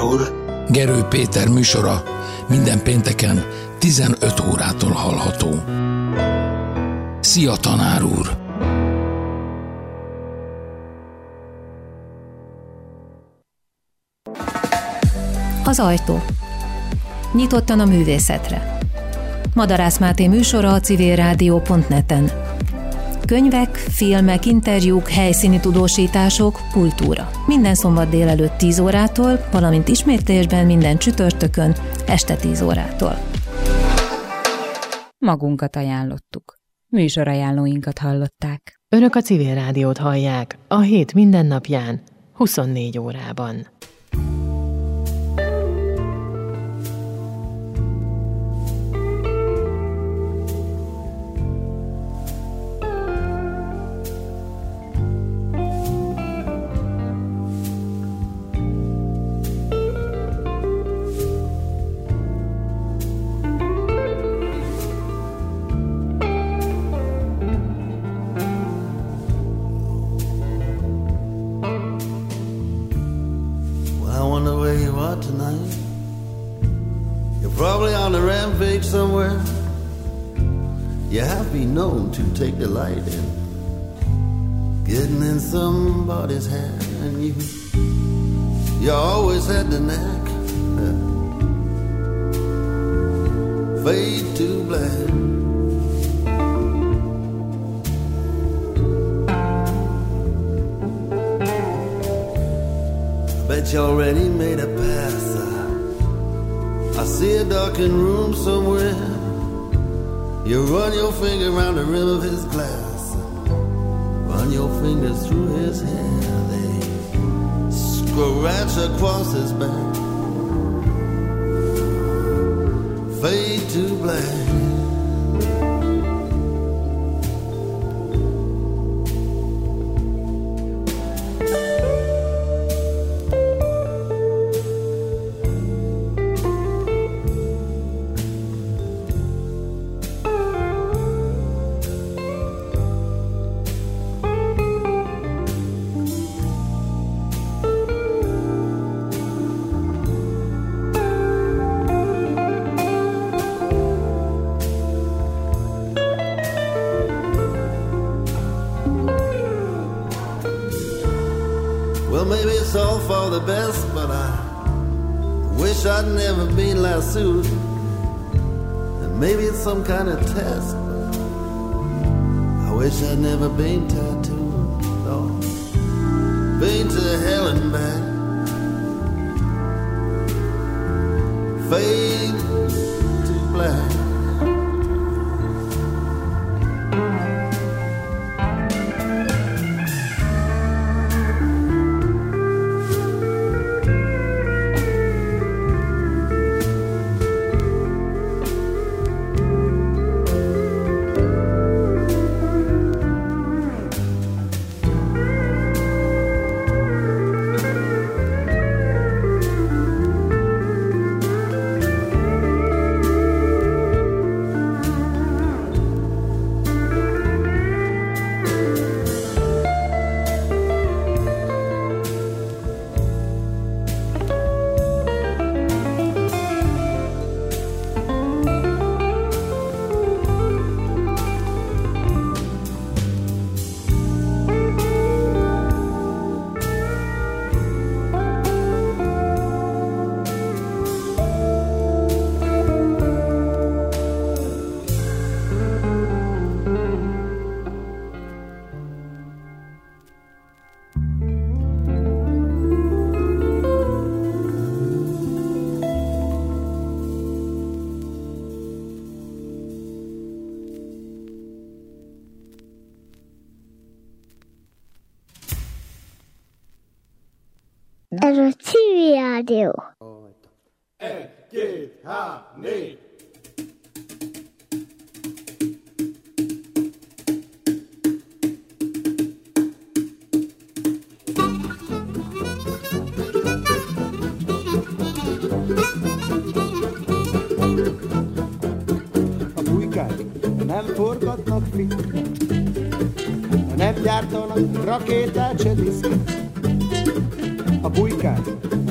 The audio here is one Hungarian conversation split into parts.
úr. Gerő Péter műsora minden pénteken 15 órától hallható. Szia, tanár úr! Az ajtó. Nyitottan a művészetre. Madarász Máté műsora a civilrádió.net-en. Könyvek, filmek, interjúk, helyszíni tudósítások, kultúra. Minden szombat délelőtt 10 órától, valamint ismétlésben minden csütörtökön este 10 órától. Magunkat ajánlottuk. Műsorajánlóinkat hallották. Önök a Civil Rádiót hallják a hét minden napján, 24 órában. Somewhere you have been known to take delight in getting in somebody's hair, and you always had the knack. Fade to black. I bet you already made a pass. I see a darkened room somewhere. You run your finger around the rim of his glass, run your fingers through his hair. They scratch across his back. Fade to black. The best, but I wish I'd never been lassoed. And maybe it's some kind of test, but I wish I'd never been tattooed. No, been to hell and back. Fade to black. Ez a Civil Rádió. 1, 2, 3, 4. A bujkák nem forgatnak filmet, nem gyártanak rakétát se diszket. A bujkák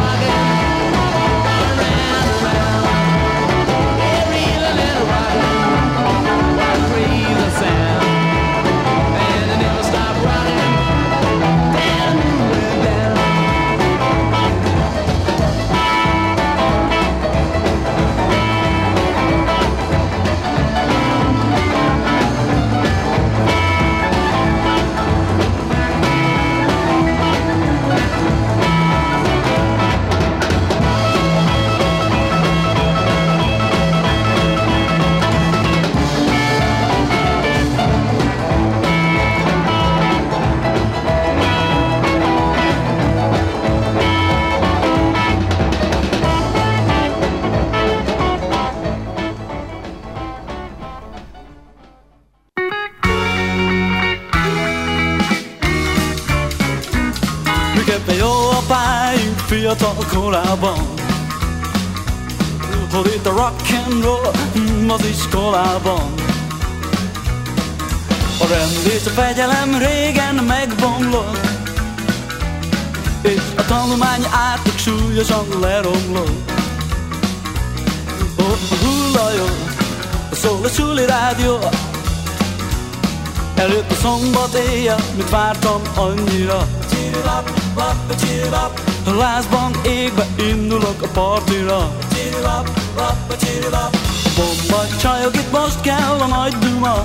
Milyen jó a pályunk fiatal korában, hogy itt a rock'n'roll az iskolában. A rend és a fegyelem régen megbomlott, és a tanulmány átlag súlyosan leromlott. A hullajó, szól a suli rádió, előtt a szombat éjjel, mit vártam annyira. A lázban égbe indulok a partira. Bomba csajok, itt most kell a nagy duma.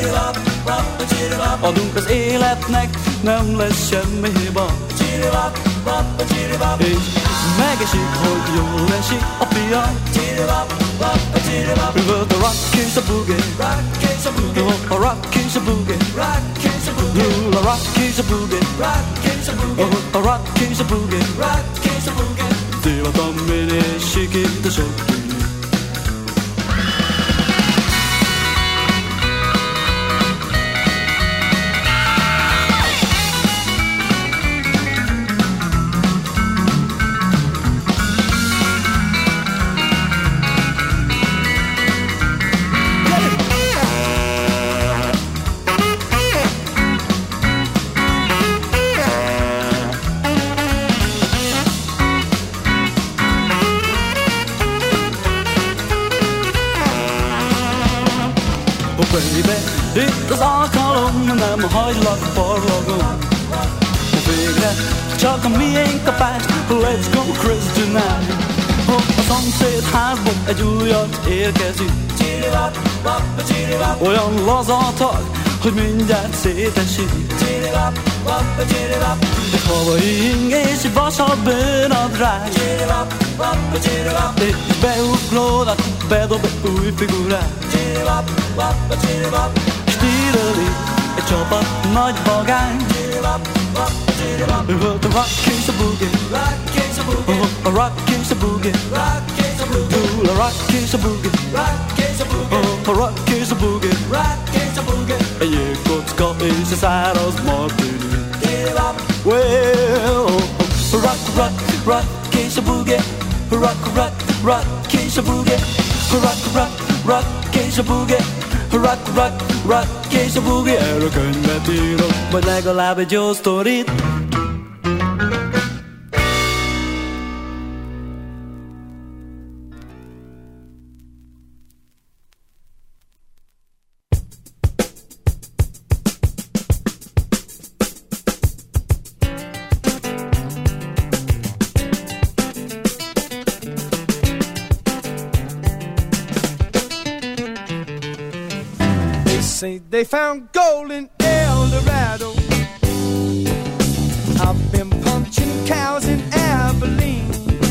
Adunk az életnek, nem lesz semmi hiba. És megesik, hogy jól esik a pia. Rövöld a rock és a boogie, a rock és a boogie, a rock és a boogie, a rock és a boogie. Divatom mindig sikít a sok. Itt az alkalom, nem hagylak parlagon. Végre csak a miénk kapás, let's go crazy tonight. A szomszéd házból egy újat érkezik, olyan lazatag, hogy mindjárt szétesik. Egy havai ing és egy vasal bőrnadrág, és beugrod, bedob egy új figurát. Stíleli egy csapat nagy vagány, a rock és a boogie, a rock és a boogie, a rock és a boogie, a rock és a boogie, egy jégkocka és a száraz martini. Well, rock, rock, rock és a boogie, rock, rock, rock és a boogie, rock, rock, rock és a boogie, rock, rock, rock és a boogie. Erről könyvet írok, vagy legalább egy jó sztorit. Say they found gold in El Dorado. I've been punching cows in Abilene.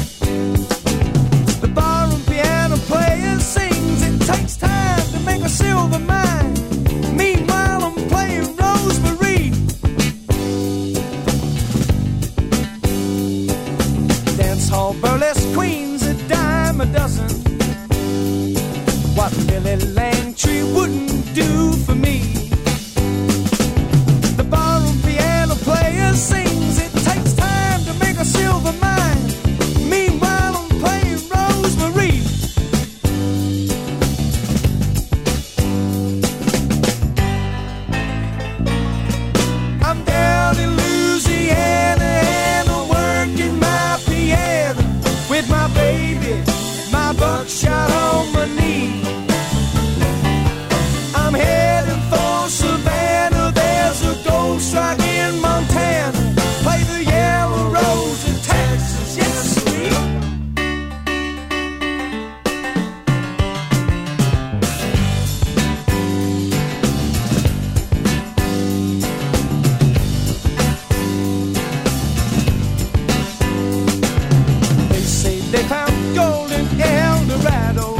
The barroom piano player sings, it takes time to make a silver mine. Meanwhile I'm playing Rosemary. Dance hall burlesque queens, a dime a dozen. What Billy Langtry wouldn't do for me. The barroom piano player sings, it takes time to make a silver mine. Meanwhile I'm playing Rosemary. I'm down in Louisiana and I'm working my piano with my baby, my buckshot on my knee. I'm heading for Savannah, there's a gold strike in Montana. Play the Yellow Rose in Texas, yes sweet. They say they found gold in El Dorado.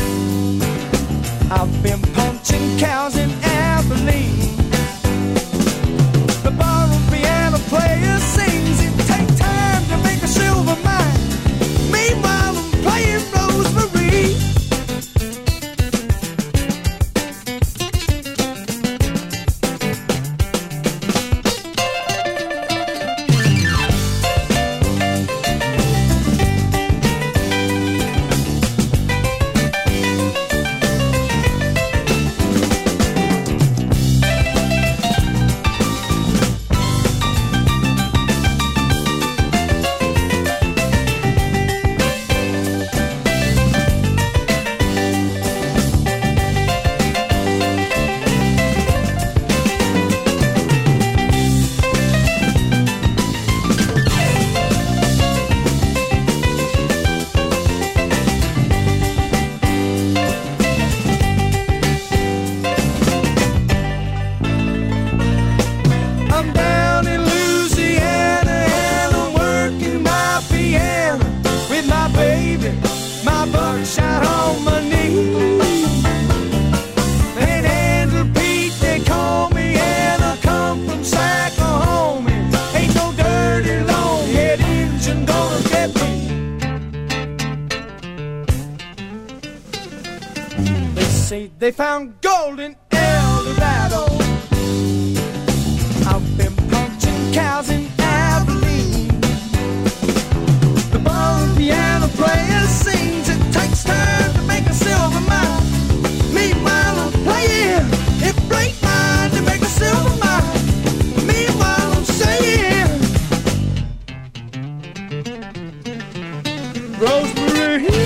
I've been punching cows in Abilene. The barroom piano player sings, it takes time to make a silver mine. Meanwhile I'm playing Rosemary. say they found gold in El Dorado. I've been punching cows in Abilene. The bone piano player sings, it takes time to make a silver mine. Meanwhile I'm playing, it breaks mine to make a silver mine. Meanwhile I'm saying, Rosemary.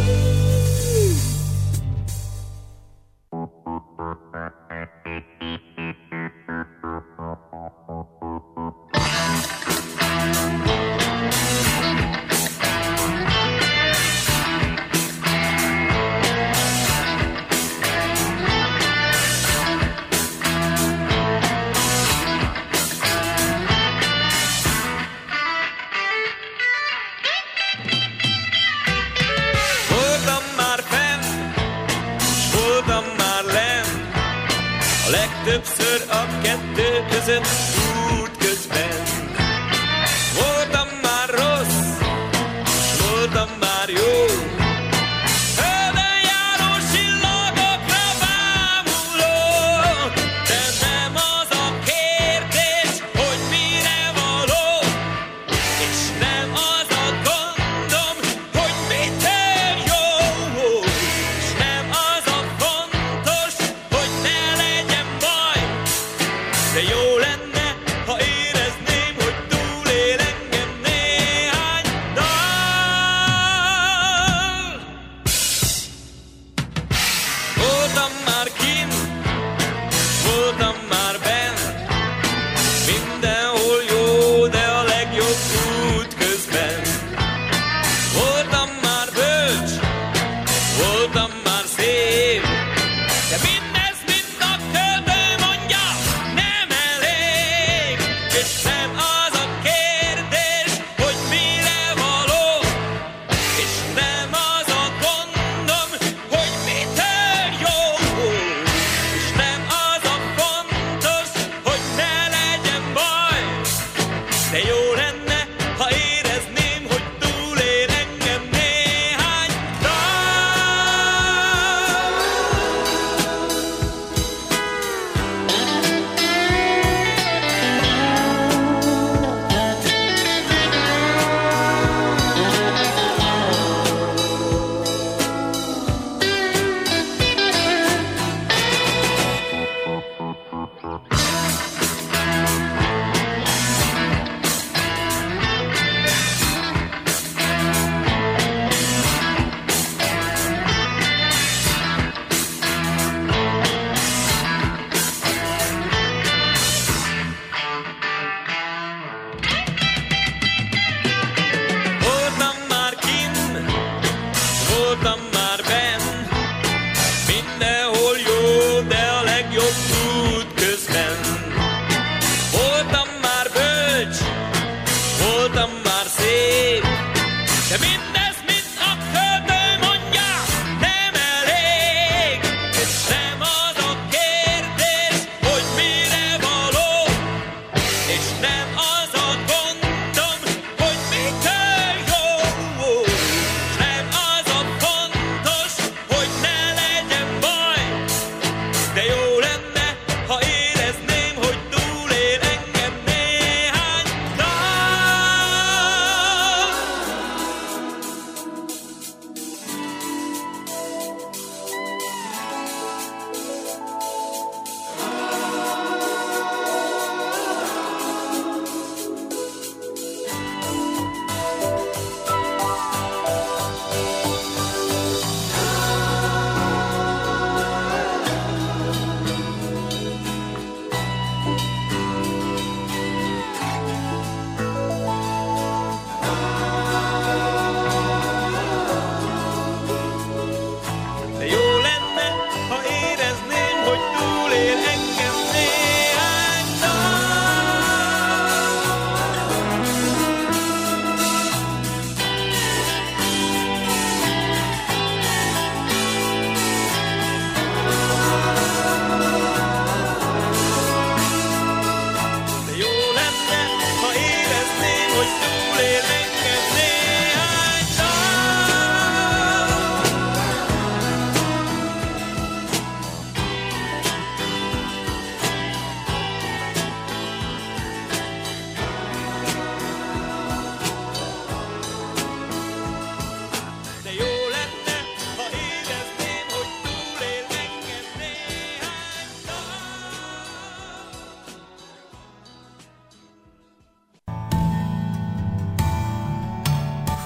Többször a kettő között út közben. Voltam már rossz, voltam már jó. Földön járó csillagokra bámuló. De nem az a kérdés, hogy mire való. És nem az a gondom, hogy mitől jó. És nem az a fontos, hogy ne legyen baj. De jó lenne, ha érezd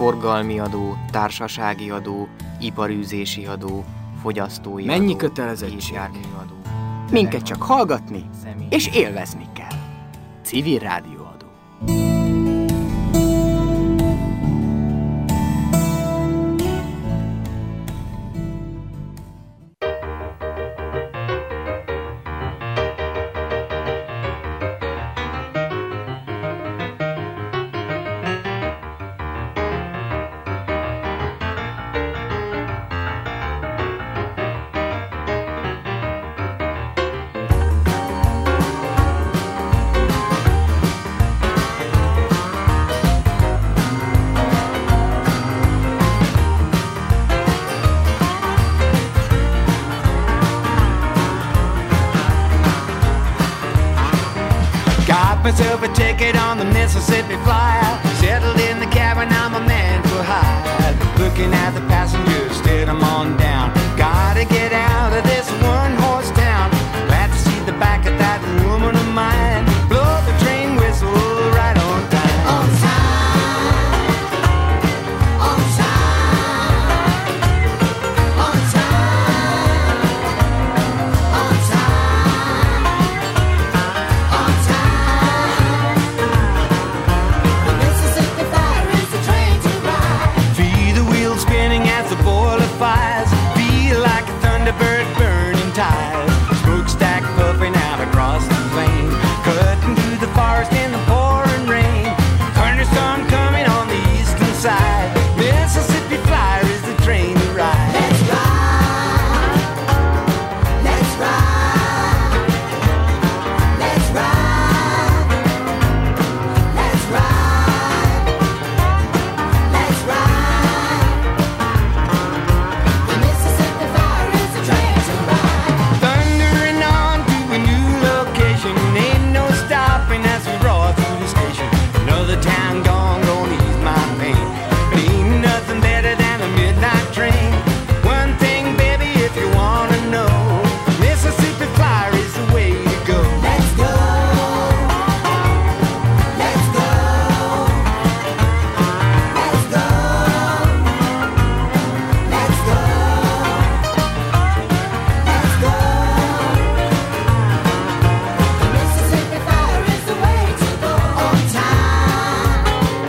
forgalmi adó, társasági adó, iparűzési adó, fogyasztói Mennyi adó, kötelezettség? gépjárműadó. Minket csak hallgatni és élvezni kell. Civil rádióadó. Myself a ticket on the Mississippi Flyer. Settled in the cabin, I'm a man for hire. Looking at the passengers, steered them on down. Gotta get out of this one-horse town. Glad to see the back of that woman of mine. Blow the train whistle right on time. On time. On time. On time. On time. On time. The Mississippi Fire is the train to ride. Feel the wheels spinning as the boiler fires. Feel like a thunderbird burning tires. Smokestack puffing out across the plain. Cutting through the forest in the pouring rain. Thunderstorm coming on the eastern side. Mississippi Flyer is the train to ride. Let's ride. Let's ride. Let's ride. Let's ride. Let's ride. The Mississippi Fire is the train to ride. Thundering on to a new location. Ain't no stopping as we roar through the station. Another town gone, gonna ease my pain. But ain't nothing better than a midnight train. One thing, baby, if you wanna know, Mississippi Flyer is the way to go. Let's go. Let's go. Let's go. Let's go. Let's go. The Mississippi Fire is the way to go. On time.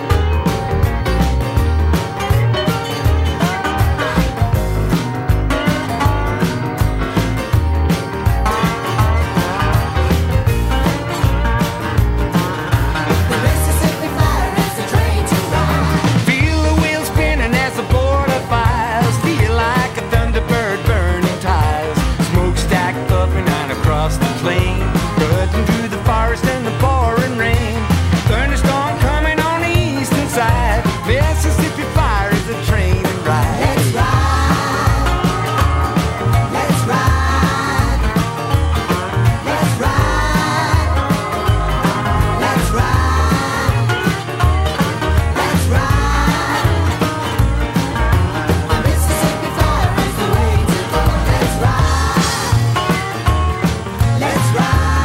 The Mississippi Fire is the train to ride. Feel the wheels spinning as the border fires. Feel like a thunderbird burning tires. Smokestack puffing out across the plain. Cutting through the forest and the pouring rain. Thunderstorm coming on the eastern side. Mississippi Fire is the train to ride. Let's ride. Let's ride. Let's ride. Let's ride. Let's ride. The Mississippi Fire is the way to go. Let's ride. Let's ride.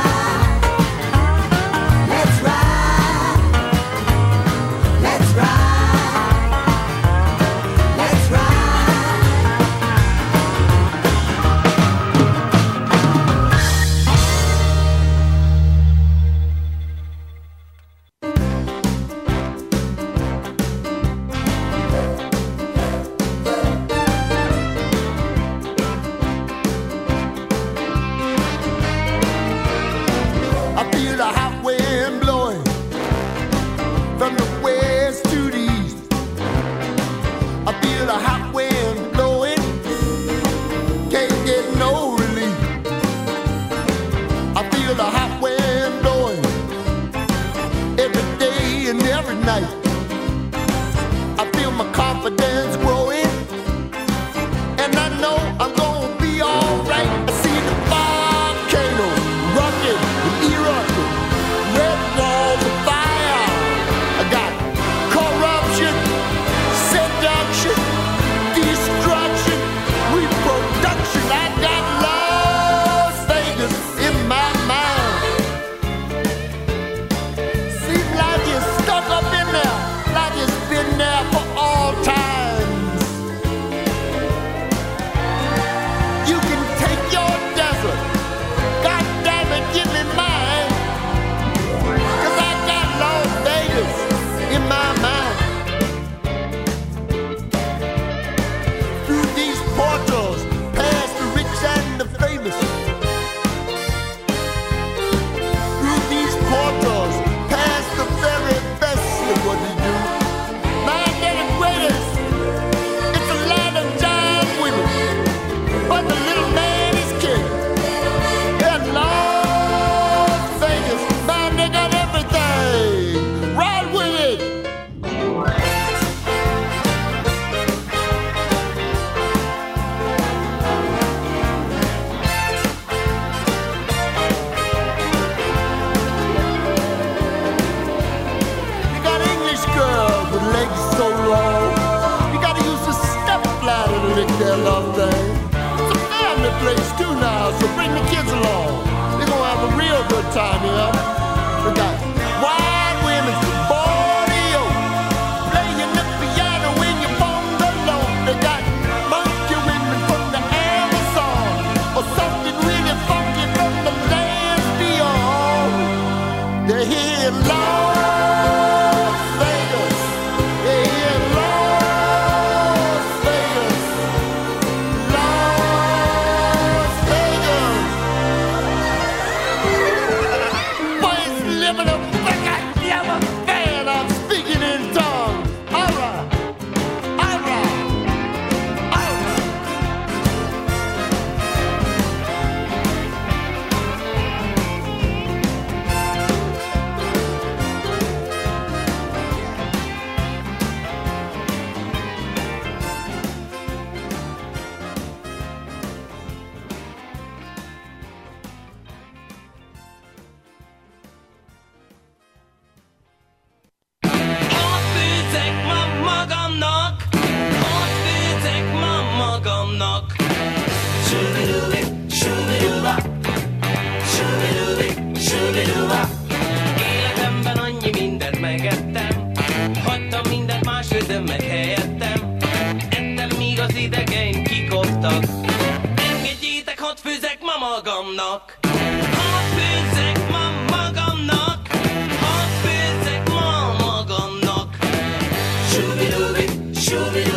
shooby, shooby,